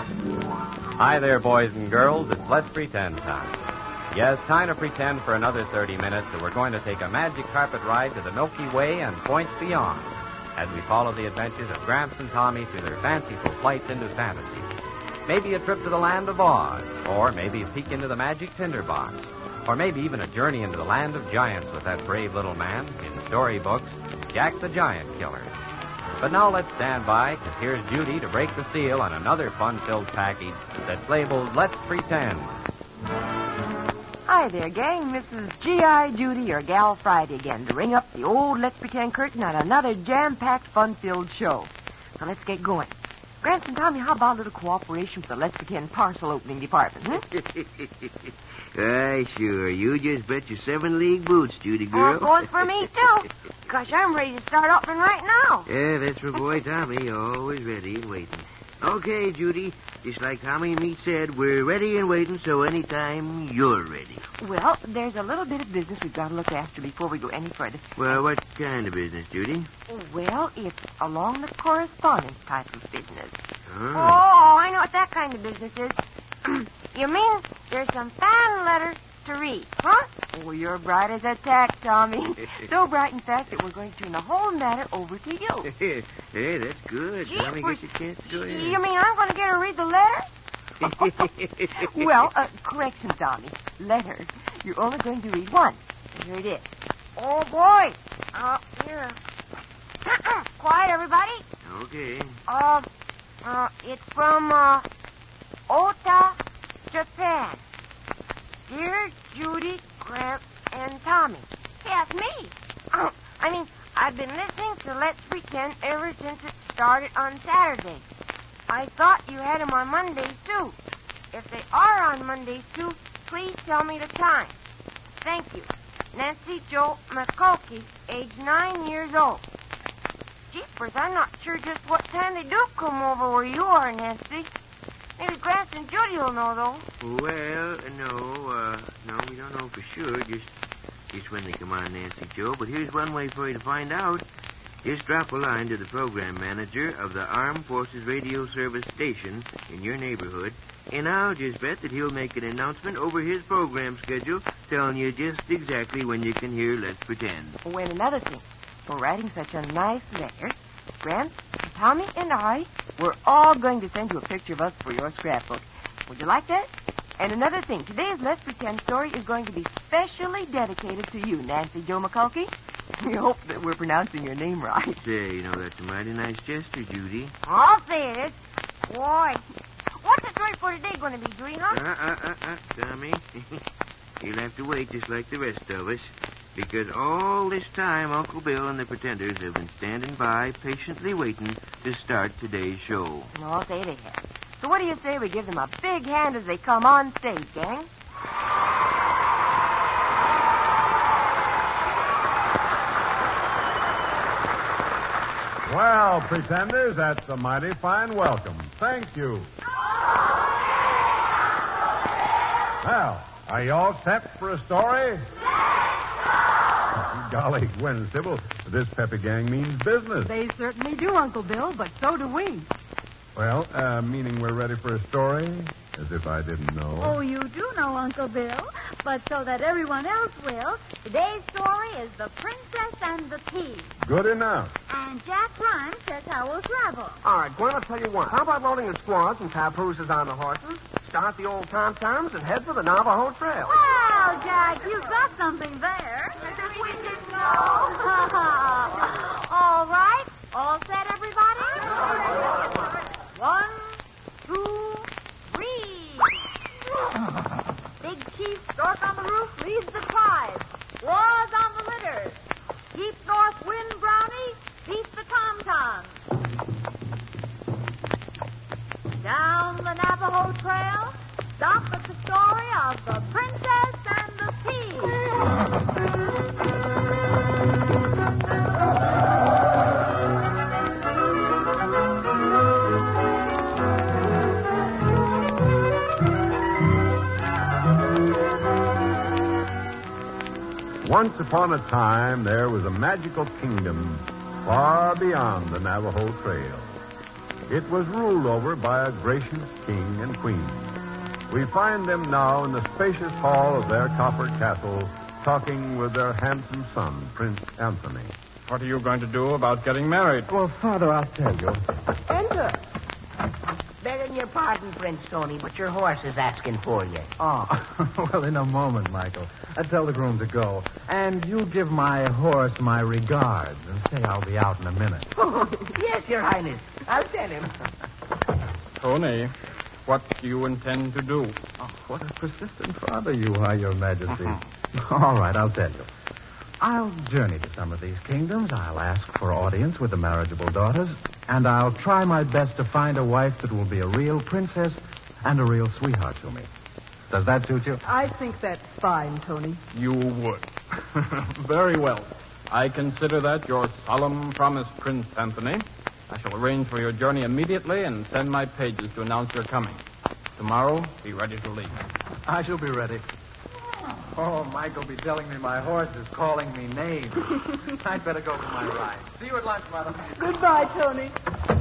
Hi there, boys and girls. It's Let's Pretend time. Yes, time to pretend for another 30 minutes that we're going to take a magic carpet ride to the Milky Way and points beyond as we follow the adventures of Gramps and Tommy through their fanciful flights into fantasy. Maybe a trip to the land of Oz, or maybe a peek into the magic tinderbox, or maybe even a journey into the land of giants with that brave little man, in storybooks, Jack the Giant Killer. But now let's stand by, because here's Judy to break the seal on another fun-filled package that's labeled Let's Pretend. Hi there, gang. This is G.I. Judy, your gal Friday again, to ring up the old Let's Pretend curtain on another jam-packed, fun-filled show. So let's get going. Gramps and Tommy, how about a little cooperation with the Let's Pretend parcel opening department, Sure. You just bet your 7-league boots, Judy girl. It goes for me, too. Gosh, I'm ready to start opening right now. Yeah, that's my boy Tommy, always ready and waiting. Okay, Judy, just like Tommy and me said, we're ready and waiting, so anytime you're ready. Well, there's a little bit of business we've got to look after before we go any further. Well, what kind of business, Judy? Well, it's along the correspondence type of business. Oh, I know what that kind of business is. You mean there's some fan letters to read, huh? Oh, you're bright as a tack, Tommy. So bright, in fact, that we're going to turn the whole matter over to you. Hey, that's good. Gee, Tommy gets a chance to go in. You mean I'm going to get to read the letter? Well, correction, Tommy. Letter. You're only going to read one. Here it is. Oh, boy. Here. Quiet, everybody. Okay. It's from, Ota, Japan. Dear Judy, Gramps, and Tommy. Yes, me. I've been listening to Let's Pretend ever since it started on Saturday. I thought you had them on Mondays, too. If they are on Mondays, too, please tell me the time. Thank you. Nancy Jo McCulkey, age 9 years old. Jeepers, I'm not sure just what time they do come over where you are, Nancy. Maybe Gramps and Judy will know, though. Well, no, we don't know for sure, just when they come on, Nancy Jo. But here's one way for you to find out. Just drop a line to the program manager of the Armed Forces Radio Service station in your neighborhood, and I'll just bet that he'll make an announcement over his program schedule telling you just exactly when you can hear Let's Pretend. Oh, and another thing. For writing such a nice letter, Gramps, Tommy, and I, we're all going to send you a picture of us for your scrapbook. Would you like that? And another thing, today's Let's Pretend story is going to be specially dedicated to you, Nancy Jo McCulkey. We hope that we're pronouncing your name right. Say, that's a mighty nice gesture, Judy. I'll say it is. Boy, what's the story for today going to be, Judy, huh? Tommy, you'll have to wait just like the rest of us. Because all this time, Uncle Bill and the Pretenders have been standing by, patiently waiting to start today's show. I'll say they have. So what do you say we give them a big hand as they come on stage, gang? Well, Pretenders, that's a mighty fine welcome. Thank you. Well, are you all set for a story? Golly, Gwen Sybil, this Peppy gang means business. They certainly do, Uncle Bill, but so do we. Well, meaning we're ready for a story? As if I didn't know. Oh, you do know, Uncle Bill, but so that everyone else will, today's story is The Princess and the Pea. Good enough. And Jack Rhymes says how we'll travel. All right, Gwen, I'll tell you what. How about loading the squaws and papooses on the horses, start the old tom-toms, and head for the Navajo Trail? Well, Jack, you've got something there. As if we didn't know. All right. All set, everybody? 1, 2, 3. Big Chief Stork on the roof leads the tribe. Claws on the litter. Deep North Wind Brownie beats the tom-toms. Down the Navajo Trail, stop at the story of the Princess and the Pea. Once upon a time, there was a magical kingdom far beyond the Navajo Trail. it was ruled over by a gracious king and queen. We find them now in the spacious hall of their copper castle, talking with their handsome son, Prince Anthony. What are you going to do about getting married? Well, Father, I'll tell you. Enter. Begging your pardon, Prince Tony, but your horse is asking for you. Oh, well, in a moment, Michael. I tell the groom to go. And you give my horse my regards and say I'll be out in a minute. Oh, yes, Your Highness. I'll tell him. Tony, what do you intend to do? Oh, what a persistent father you are, Your Majesty. All right, I'll tell you. I'll journey to some of these kingdoms. I'll ask for audience with the marriageable daughters. And I'll try my best to find a wife that will be a real princess and a real sweetheart to me. Does that suit you? I think that's fine, Tony. You would. Very well. I consider that your solemn promise, Prince Anthony. I shall arrange for your journey immediately and send my pages to announce your coming. Tomorrow, be ready to leave. I shall be ready. Oh, Michael be telling me my horse is calling me names. I'd better go for my ride. See you at lunch, Mother. Goodbye, Tony.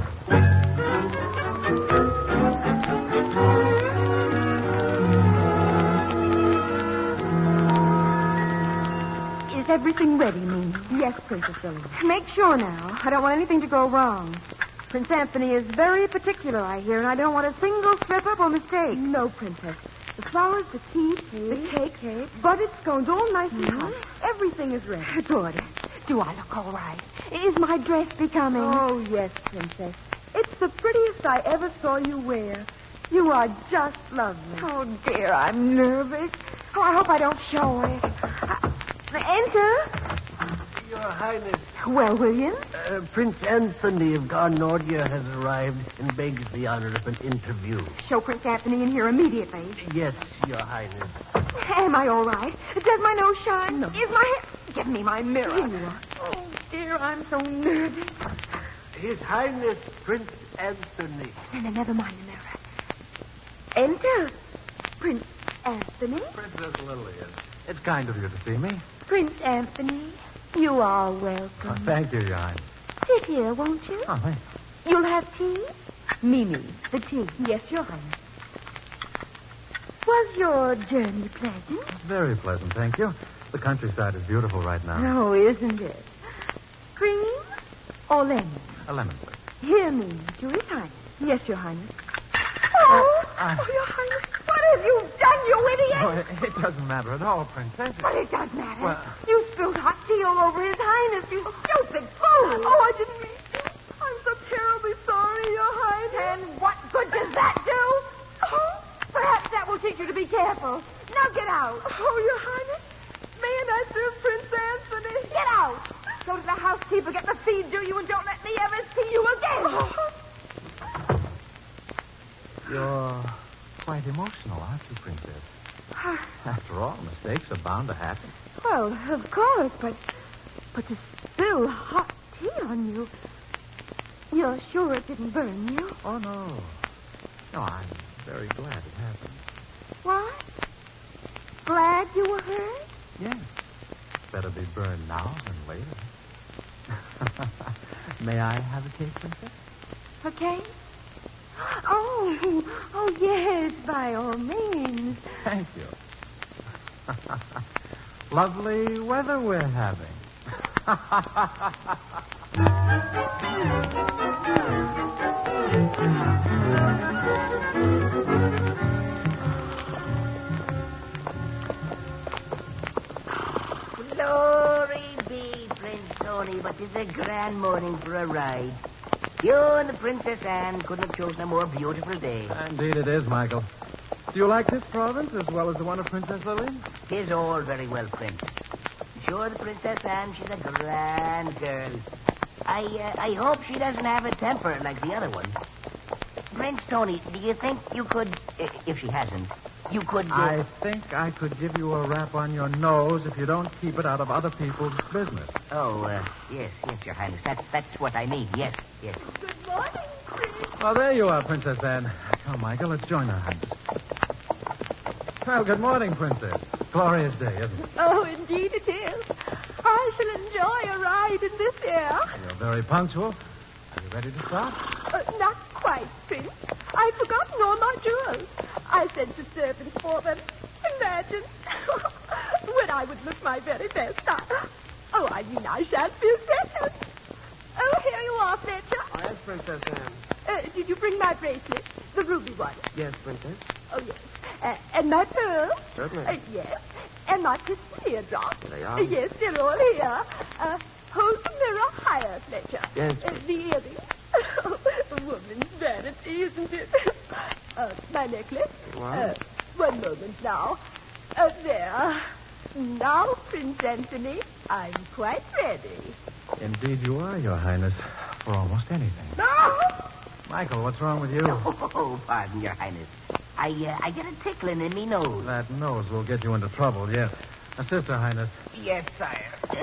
Is everything ready, Mimi? Yes, Princess Lily. Make sure now. I don't want anything to go wrong. Prince Anthony is very particular, I hear, and I don't want a single slip-up or mistake. No, Princess. The flowers, the tea, the cake, buttered scones, all nice and hot. Everything is ready. Good. Do I look all right? Is my dress becoming? Oh, yes, Princess. It's the prettiest I ever saw you wear. You are just lovely. Oh, dear, I'm nervous. Oh, I hope I don't show it. Enter. Your Highness. Well, William? Prince Anthony of Garnordia has arrived and begs the honor of an interview. Show Prince Anthony in here immediately. Yes, Your Highness. Am I all right? Does my nose shine? No. Is my hair... Give me my mirror. Here you are. Oh, dear, I'm so nervous. His Highness, Prince Anthony. No, never mind the mirror. Enter. Prince Anthony. Princess Lillian. It's kind of you to see me. Prince Anthony, you are welcome. Oh, thank you, Your Highness. Sit here, won't you? Oh, thanks. You'll have tea? Mimi. The tea. Yes, Your Highness. Was your journey pleasant? Very pleasant, thank you. The countryside is beautiful right now. Oh, isn't it? Cream or lemon? A lemon, please. Here, Mimi, to His Highness. Yes, Your Highness. Oh, Your Highness, what have you done, you idiot? Oh, it doesn't matter at all, Princess. But it does matter. Well- You spilled hot tea all over His Highness, you stupid fool. Oh, I didn't mean to. I'm so terribly sorry, Your Highness. And what good does that do? Oh, perhaps that will teach you to be careful. Now get out. Oh, Your Highness. Mayn't I serve Prince Anthony? Get out. Go to the housekeeper, get the feed to you, and don't let me ever see you again. You're quite emotional, aren't you, Princess? After all, mistakes are bound to happen. Well, of course, but to spill hot tea on you. You're sure it didn't burn you? Oh, no. No, I'm very glad it happened. What? Glad you were hurt? Yes. Better be burned now than later. May I have a cake, Princess? Okay? Oh, yes, by all means. Thank you. Lovely weather we're having. Glory be, Prince Tony, but it's a grand morning for a ride. You and the Princess Anne couldn't have chosen a more beautiful day. Indeed it is, Michael. Do you like this province as well as the one of Princess Lillian? Tis all very well, Prince. Sure, the Princess Anne, she's a grand girl. I hope she doesn't have a temper like the other one. Prince Tony, do you think you could, if she hasn't, you could... I think I could give you a rap on your nose if you don't keep it out of other people's business. Oh, yes, Your Highness. That's what I mean. Yes. Good morning, Prince. Oh, there you are, Princess Anne. Come, Michael, let's join our Highness. Well, good morning, Princess. Glorious day, isn't it? Oh, indeed it is. I shall enjoy a ride in this air. You're very punctual. Are you ready to start? Not quite, Prince. I've forgotten all my jewels. I sent the servants for them. Imagine. When I would look my very best. I mean, I shan't be a second. Oh, here you are, Fletcher. Oh, yes, Princess Anne. Did you bring my bracelet? The ruby one? Yes, Princess. Oh, yes. And my pearls? Certainly. Yes. And my crystal eardrops? They are. Yes, they're all here. Hold the mirror higher, Fletcher. Yes. The earrings. A woman's vanity, isn't it? My necklace. What? One moment now. There. Now, Prince Anthony, I'm quite ready. Indeed you are, Your Highness, for almost anything. No! Michael, what's wrong with you? Oh, pardon, Your Highness. I get a tickling in me nose. That nose will get you into trouble, yes. Assist Her Highness. Yes, sire.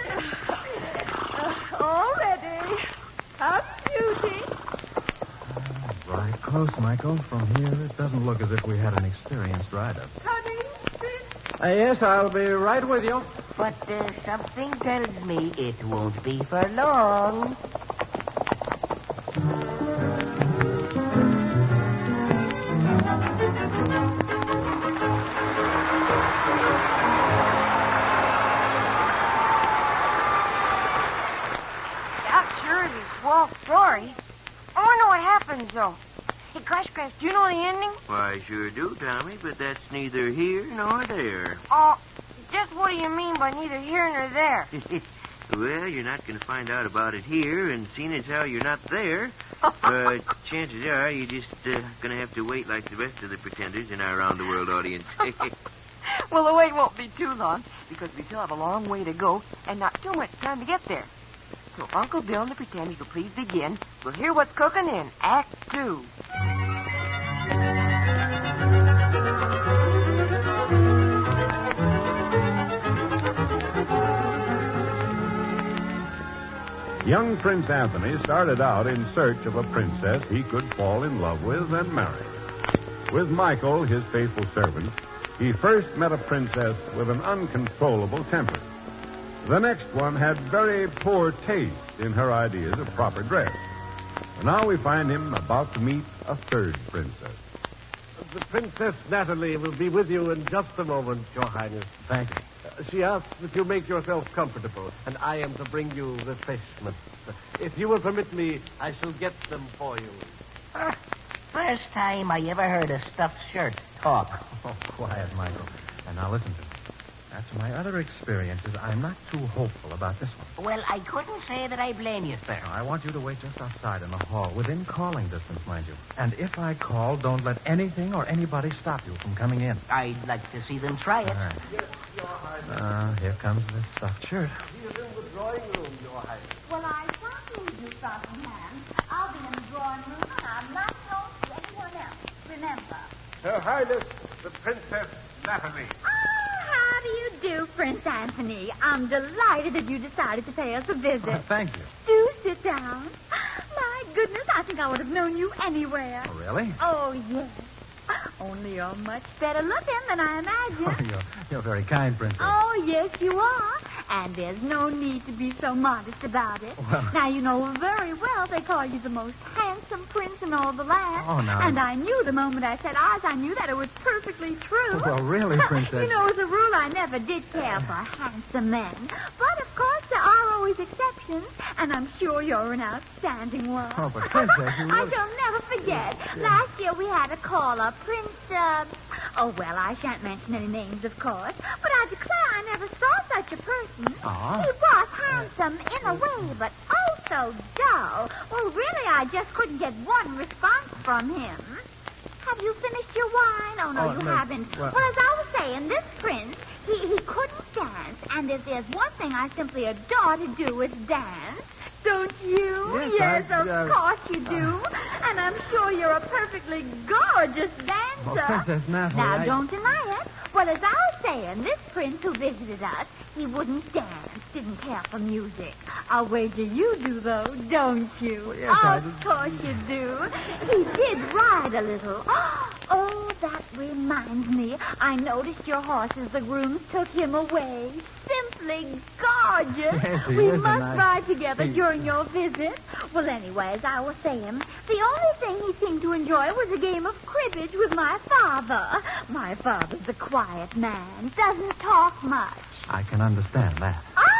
All ready. Come, beauty. Right close, Michael. From here, it doesn't look as if we had an experienced rider. Coming, Prince. Yes, I'll be right with you. But something tells me it won't be for long. That sure is a swell story. I wonder what happens, though. Hey, Crash, do you know the ending? Why, I sure do, Tommy, but that's neither here nor there. Oh, just what do you mean by neither here nor there? Well, you're not going to find out about it here, and seeing as how you're not there, chances are you're just going to have to wait like the rest of the pretenders in our round-the-world audience. Well, the wait won't be too long, because we still have a long way to go and not too much time to get there. So if Uncle Bill and the pretenders will please begin, we'll hear what's cooking in Act 2. Young Prince Anthony started out in search of a princess he could fall in love with and marry. With Michael, his faithful servant, he first met a princess with an uncontrollable temper. The next one had very poor taste in her ideas of proper dress. And now we find him about to meet a third princess. The Princess Natalie will be with you in just a moment, Your Highness. Thank you. She asks that you make yourself comfortable, and I am to bring you refreshments. If you will permit me, I shall get them for you. First time I ever heard a stuffed shirt talk. Oh, quiet, Michael. And now listen to me. After my other experiences, I'm not too hopeful about this one. Well, I couldn't say that I blame you, sir. Now, I want you to wait just outside in the hall, within calling distance, mind you. And if I call, don't let anything or anybody stop you from coming in. I'd like to see them try it. All right. Yes, Your Highness. Here comes the stuffed shirt. He is in the drawing room, Your Highness. Well, I shan't leave you, Frossingham. I'll be in the drawing room, and I'm not known to anyone else. Remember. Her Highness, the Princess Natalie. How do you do, Prince Anthony? I'm delighted that you decided to pay us a visit. Thank you. Do sit down. My goodness, I think I would have known you anywhere. Oh, really? Oh, yes. Only you're much better looking than I imagined. You're very kind, Princess. Oh, yes, you are. And there's no need to be so modest about it. Well- Now, you know very well they call you the most handsome prince in all the land. Oh, now- And I knew the moment I set eyes on you that it was perfectly true. Well, really, Princess? You know, as a rule, I never did care for handsome men. But, of course, there are always exceptions. And I'm sure you're an outstanding one. Oh, but Princess, you I really- shall never forget. Last year we had a caller, Prince, oh, well, I shan't mention any names, of course. But I declare I never saw such a person. Aw. He was handsome in a way, but oh so dull. Well, really, I just couldn't get one response from him. Have you finished your wine? Oh, no, Oh, you no. haven't. Well- Well, as I was saying, this prince, he couldn't dance. And if there's one thing I simply adore to do, it's dance. Don't you? Yes, I- of course you do. And I'm sure you're a perfectly gorgeous dancer. Well, Princess Natalie, Now, don't deny it. Well, as I was saying, this prince who visited us, he wouldn't dance. didn't care for music. I'll wager you do, though, don't you? Well, yes, I do. Of course you do. He did ride a little. Oh, that reminds me. I noticed your horse as the grooms took him away. Simply gorgeous. Yes, he We is, must and I- ride together during your visit. Well, anyway, as I was saying, the only thing he seemed to enjoy was a game of cribbage with my father. My father's a quiet man, doesn't talk much. I can understand that.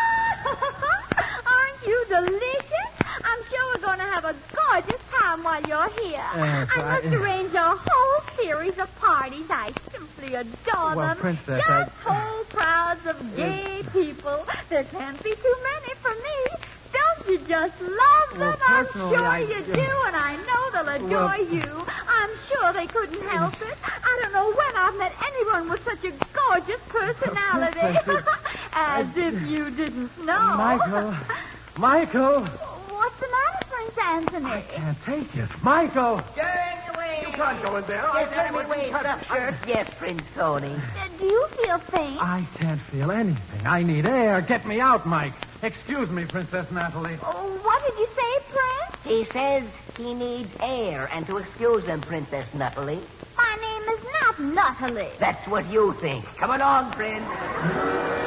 Aren't you delicious? I'm sure we're going to have a gorgeous time while you're here. Yes, I must arrange a whole series of parties. I simply adore Well, them. Princess, Just whole crowds of gay people. There can't be too many for me. Don't you just love them? Well, I'm personally, sure I- you do, and I know they'll adore Well- you. I'm sure they couldn't help it. I don't know when I've met anyone with such a gorgeous personality. Princess, As if you didn't know. Michael! What's the matter, Prince Anthony? I can't take it. Michael! Get away. You can't go in there. Get away, stuffed shirt. Yes, Prince Tony. Do you feel faint? I can't feel anything. I need air. Get me out, Mike. Excuse me, Princess Natalie. Oh, what did you say, Prince? He says he needs air, and to excuse him, Princess Natalie. My name is not Natalie. That's what you think. Come along, Prince.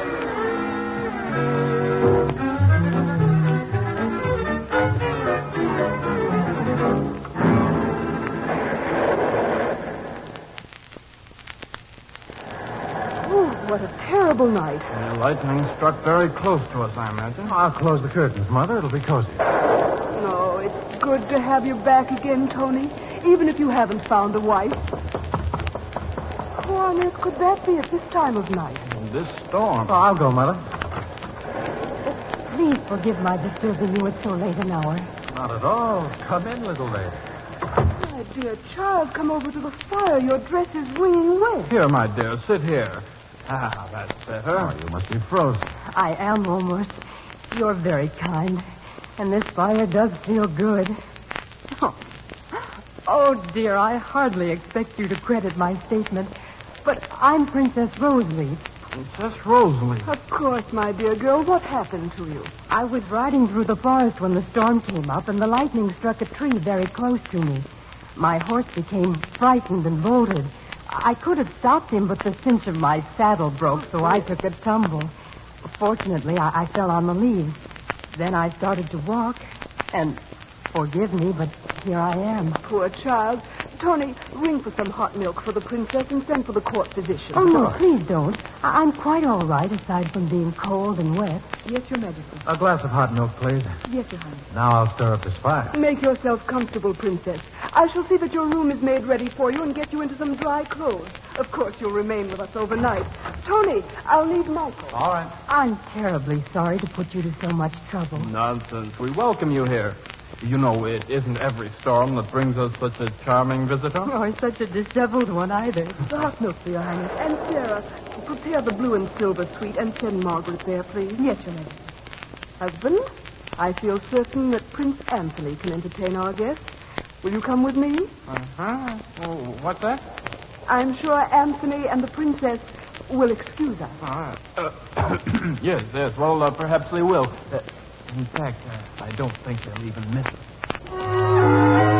What a terrible night. Lightning struck very close to us, I imagine. I'll close the curtains, Mother. It'll be cozy. Oh, it's good to have you back again, Tony, even if you haven't found a wife. Who on earth could that be at this time of night? This storm. Oh, I'll go, Mother. Please forgive my disturbing you at so late an hour. Not at all. Come in, little lady. My dear child, come over to the fire. Your dress is wringing wet. Here, my dear, sit here. Ah, that's better. Oh, you must be frozen. I am almost. You're very kind. And this fire does feel good. Oh, dear, I hardly expect you to credit my statement. But I'm Princess Roseleaf. Princess Rosalie. Of course, my dear girl. What happened to you? I was riding through the forest when the storm came up, and the lightning struck a tree very close to me. My horse became frightened and bolted. I could have stopped him, but the cinch of my saddle broke, so I took a tumble. Fortunately, I fell on the leaves. Then I started to walk, and forgive me, but here I am. Poor child. Tony, ring for some hot milk for the princess and send for the court physician. Oh, no, please don't. I'm quite all right, aside from being cold and wet. Yes, Your Majesty. A glass of hot milk, please. Yes, Your Highness. Now I'll stir up this fire. Make yourself comfortable, Princess. I shall see that your room is made ready for you and get you into some dry clothes. Of course, you'll remain with us overnight. Tony, I'll need Michael. All right. I'm terribly sorry to put you to so much trouble. Nonsense. We welcome you here. You know, it isn't every storm that brings us such a charming visitor. Or such a disheveled one either. The hot milk for Your Highness. And Sarah, prepare the blue and silver suite and send Margaret there, please. Yes, Your Majesty. Husband, I feel certain that Prince Anthony can entertain our guests. Will you come with me? Uh-huh. Oh, what's that? I'm sure Anthony and the princess will excuse us. Yes. Well, perhaps they will. In fact, I don't think they'll even miss us.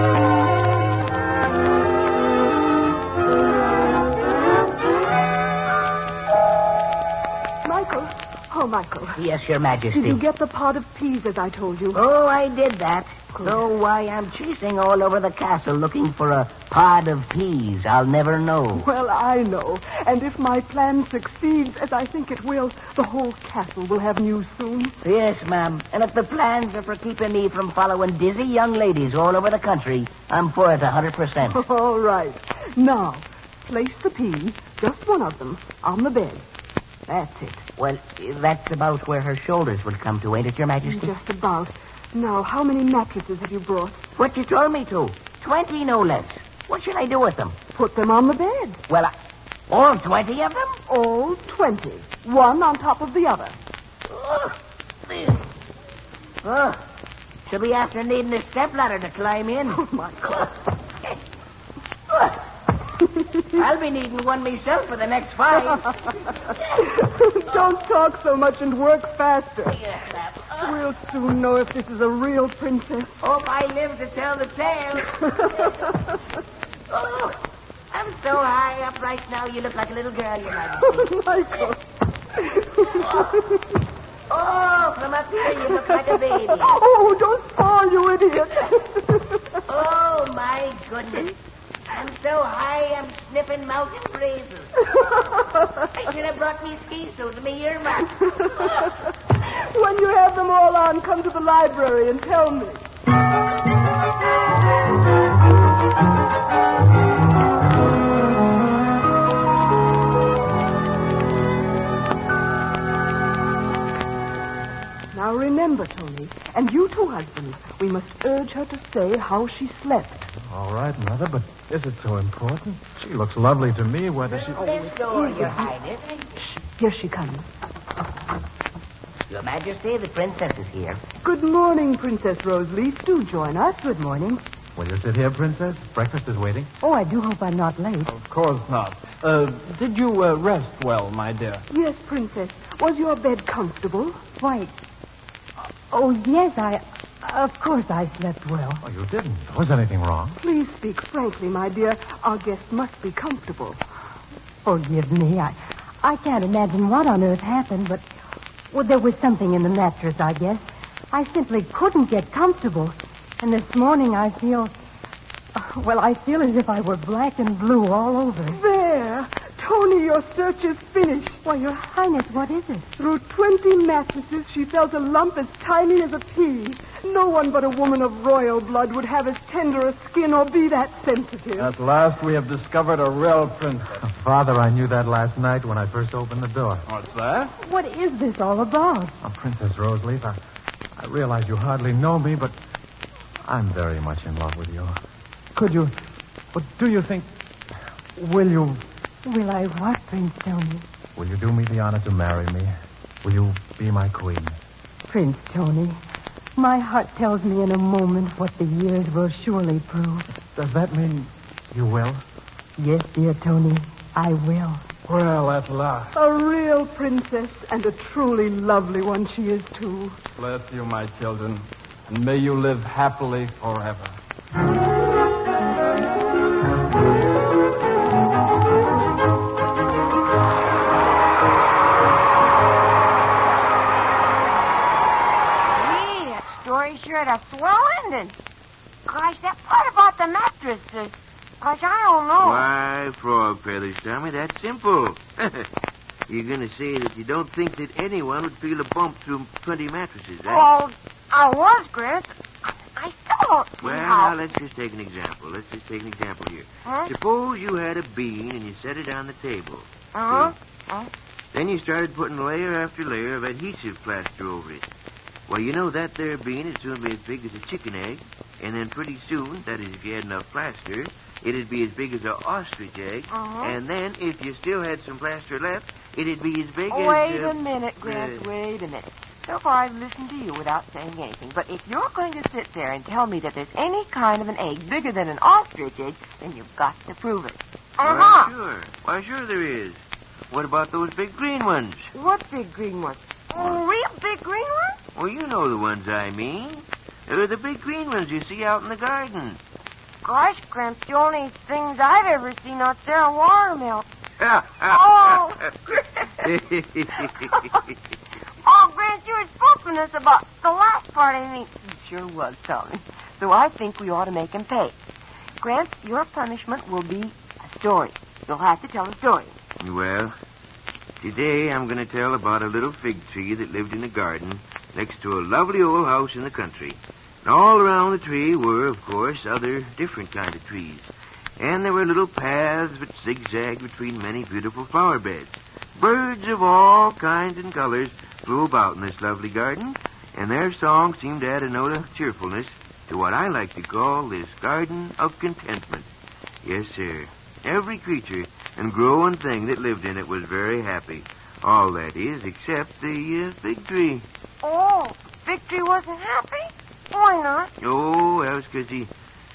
Michael. Oh, Michael. Yes, Your Majesty. Did you get the pot of peas as I told you? Oh, I did that. Though why I'm chasing all over the castle looking for a pod of peas, I'll never know. Well, I know. And if my plan succeeds, as I think it will, the whole castle will have news soon. Yes, ma'am. And if the plans are for keeping me from following dizzy young ladies all over the country, I'm for it 100%. All right. Now, place the peas, just one of them, on the bed. That's it. Well, that's about where her shoulders would come to, ain't it, Your Majesty? Just about. Now, how many mattresses have you brought? What you told me to. 20, no less. What should I do with them? Put them on the bed. Well, all 20 of them? All 20. One on top of the other. She'll be after needing a stepladder to climb in. Oh, my God. I'll I'll be needing one myself for the next fight. Don't talk so much and work faster. Yes, ma'am. We'll soon know if this is a real princess. Hope I live to tell the tale. Oh, I'm so high up right now, you look like a little girl, Your Majesty. Michael. Oh, from up here, you look like a baby. Oh, don't fall, you idiot. Oh, my goodness. I'm so high, I'm sniffing mountain breezes. I should have brought me ski suit and me earmuffs. When you have them all on, come to the library and tell me. Now remember, Tony, and you too, husband, we must urge her to say how she slept. All right, Mother, but is it so important? She looks lovely to me, whether she... This door, Your Highness. Here she comes. Your Majesty, the princess is here. Good morning, Princess Roseleaf. Do join us. Good morning. Will you sit here, Princess? Breakfast is waiting. Oh, I do hope I'm not late. Of course not. Did you rest well, my dear? Yes, Princess. Was your bed comfortable? Why, oh, yes, of course I slept well. Oh, you didn't. Was anything wrong? Please speak frankly, my dear. Our guest must be comfortable. Forgive me. I can't imagine what on earth happened, but well, there was something in the mattress, I guess. I simply couldn't get comfortable. And this morning I feel as if I were black and blue all over. There. Tony, your search is finished. Why, Your Highness, what is it? Through 20 mattresses, she felt a lump as tiny as a pea. No one but a woman of royal blood would have as tender a skin or be that sensitive. At last we have discovered a real princess. Father, I knew that last night when I first opened the door. What's that? What is this all about? Oh, Princess Roseleaf, I realize you hardly know me, but I'm very much in love with you. Do you think... Will you I what, Prince Tony? Will you do me the honor to marry me? Will you be my queen? Prince Tony, my heart tells me in a moment what the years will surely prove. Does that mean you will? Yes, dear Tony, I will. Well, at last. A real princess, and a truly lovely one she is, too. Bless you, my children, and may you live happily forever. Sure had a swell ending. Gosh, that part about the mattresses. Gosh, I don't know. Why, Frog Feathers, Tommy, that's simple. You're going to say that you don't think that anyone would feel a bump through 20 mattresses, eh? Well, I was, Grant. I still don't see Well, how. now, let's just take an example. Here. Huh? Suppose you had a bean and you set it on the table. Uh-huh. Then you started putting layer after layer of adhesive plaster over it. Well, you know that there bean would soon be as big as a chicken egg, and then pretty soon, that is if you had enough plaster, it'd be as big as an ostrich egg, and then if you still had some plaster left, it'd be as big as... Wait a minute, Grant, wait a minute. So far I've listened to you without saying anything, but if you're going to sit there and tell me that there's any kind of an egg bigger than an ostrich egg, then you've got to prove it. Why, sure there is. What about those big green ones? What big green ones? Oh, real big green ones? Well, you know the ones I mean. They're the big green ones you see out in the garden. Gosh, Gramps, the only things I've ever seen out there are watermelon. Oh, Oh, Gramps, you were spoken us about the last part, I mean. You sure was, Tommy. So I think we ought to make him pay. Gramps, your punishment will be a story. You'll have to tell a story. Well, today I'm going to tell about a little fig tree that lived in a garden next to a lovely old house in the country. And all around the tree were, of course, other different kind of trees. And there were little paths that zigzagged between many beautiful flower beds. Birds of all kinds and colors flew about in this lovely garden, and their song seemed to add a note of cheerfulness to what I like to call this garden of contentment. Yes, sir. Every creature and growing thing that lived in it was very happy. All that is, except the fig tree. Oh, fig tree wasn't happy? Why not? Oh, that was because he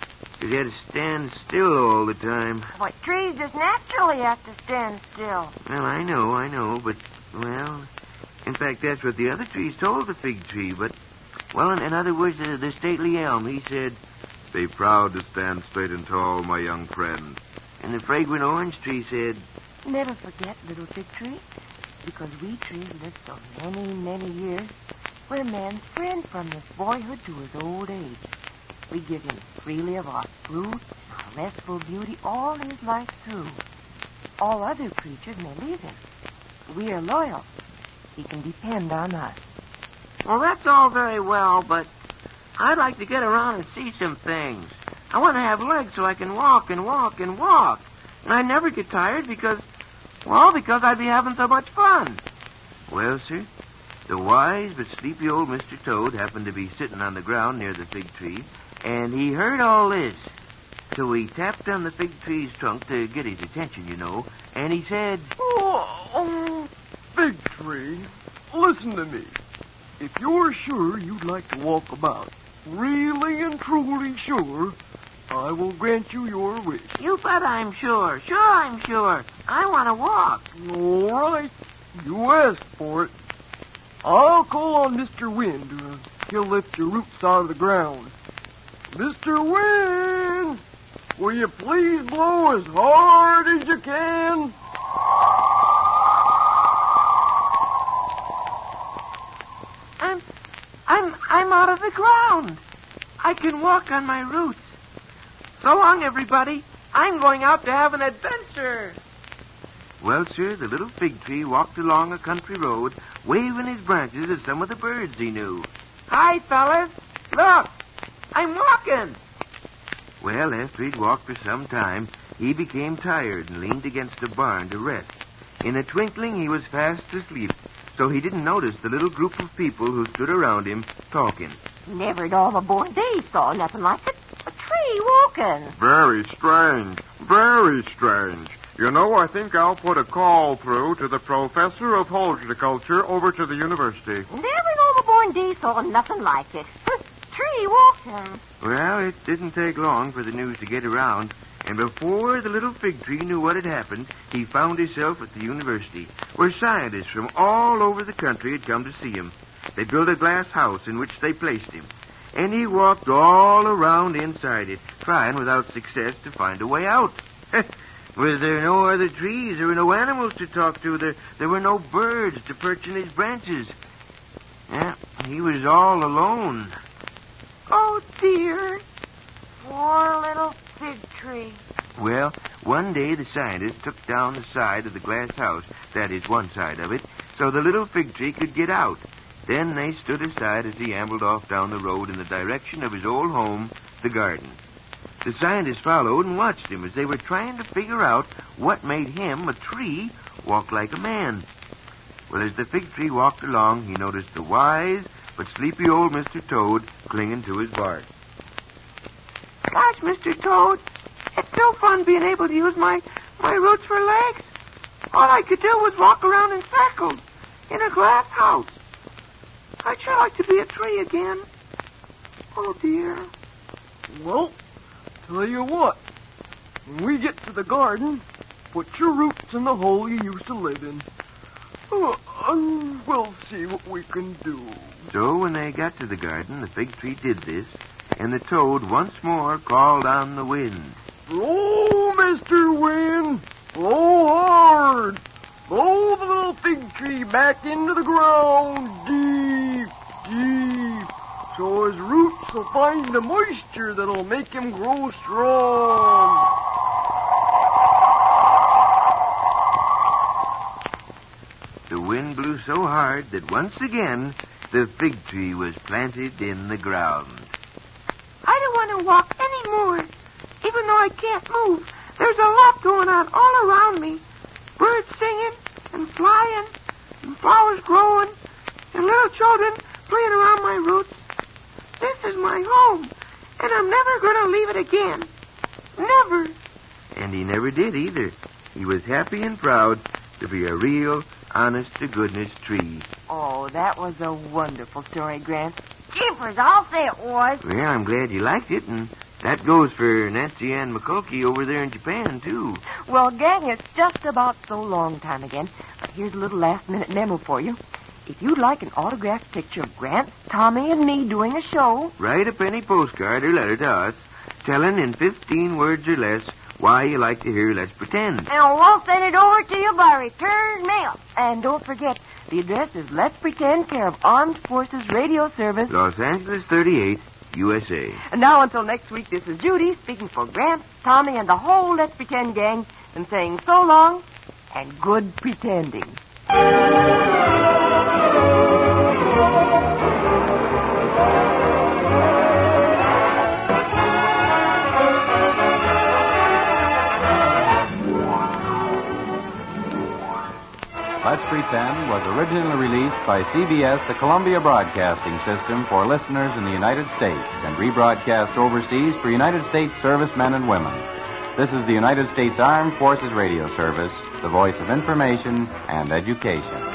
because he had to stand still all the time. But trees just naturally have to stand still. Well, I know, but, well, in fact, that's what the other trees told the fig tree, but, well, in other words, the stately elm, he said, "Be proud to stand straight and tall, my young friend." and the fragrant orange tree said, Never forget, little fig tree, because we trees lived so many, many years. We're man's friend from his boyhood to his old age. We give him freely of our fruit, our restful beauty, all his life through. All other creatures may leave him. We are loyal. He can depend on us. Well, that's all very well, but I'd like to get around and see some things. I want to have legs so I can walk and walk and walk. And I never get tired because I'd be having so much fun. Well, sir, the wise but sleepy old Mr. Toad happened to be sitting on the ground near the fig tree, and he heard all this. So he tapped on the fig tree's trunk to get his attention, you know, and he said, Oh, fig tree, listen to me. If you're sure you'd like to walk about, really and truly sure, I will grant you your wish. You bet I'm sure. Sure, I'm sure. I want to walk. All right. You asked for it. I'll call on Mr. Wind. He'll lift your roots out of the ground. Mr. Wind, will you please blow as hard as you can? I'm out of the ground. I can walk on my roots. So long, everybody. I'm going out to have an adventure. Well, sir, the little fig tree walked along a country road, waving his branches at some of the birds he knew. Hi, fellas. Look, I'm walking. Well, after he'd walked for some time, he became tired and leaned against a barn to rest. In a twinkling, he was fast asleep, so he didn't notice the little group of people who stood around him talking. Never in all my born days saw nothing like it. A tree walking. Very strange. Very strange. You know, I think I'll put a call through to the professor of horticulture over to the university. Never in all my born days saw nothing like it. Tree walking. Well, it didn't take long for the news to get around, and before the little fig tree knew what had happened, he found himself at the university, where scientists from all over the country had come to see him. They built a glass house in which they placed him, and he walked all around inside it, trying without success to find a way out. Was there no other trees? There were no animals to talk to. There were no birds to perch in his branches. Yeah, he was all alone. Oh, dear. Poor little fig tree. Well, one day the scientists took down the side of the glass house, that is, one side of it, so the little fig tree could get out. Then they stood aside as he ambled off down the road in the direction of his old home, the garden. The scientists followed and watched him as they were trying to figure out what made him, a tree, walk like a man. Well, as the fig tree walked along, he noticed the wise but sleepy old Mr. Toad clinging to his bark. Gosh, Mr. Toad, it's so fun being able to use my roots for legs. All I could do was walk around in circles in a glass house. I'd sure like to be a tree again. Oh, dear. Well, tell you what. When we get to the garden, put your roots in the hole you used to live in. And we'll see what we can do. So when they got to the garden, the fig tree did this, and the toad once more called on the wind. Blow, Mr. Wind. Blow hard. Blow the little fig tree back into the ground deep, deep, so his roots will find the moisture that'll make him grow strong. The wind blew so hard that once again the fig tree was planted in the ground. I don't want to walk anymore, even though I can't move. There's a lot going on all around me. Birds singing and flying and flowers growing and little children playing around my roots. This is my home, and I'm never going to leave it again. Never. And he never did either. He was happy and proud to be a real, honest-to-goodness tree. Oh, that was a wonderful story, Grant. Jeepers, I'll say it was. Well, I'm glad you liked it, and That goes for Nancy Ann McCulkey over there in Japan, too. Well, gang, it's just about so long time again. But here's a little last-minute memo for you. If you'd like an autographed picture of Grant, Tommy, and me doing a show... Write a penny postcard or letter to us, telling in 15 words or less why you like to hear Let's Pretend. And we'll send it over to you by return mail. And don't forget, the address is Let's Pretend, care of Armed Forces Radio Service, Los Angeles 38, USA. And now, until next week, this is Judy speaking for Grant, Tommy, and the whole Let's Pretend gang, and saying so long and good pretending. Let's Pretend was originally released by CBS, the Columbia Broadcasting System, for listeners in the United States and rebroadcast overseas for United States servicemen and women. This is the United States Armed Forces Radio Service, the voice of information and education.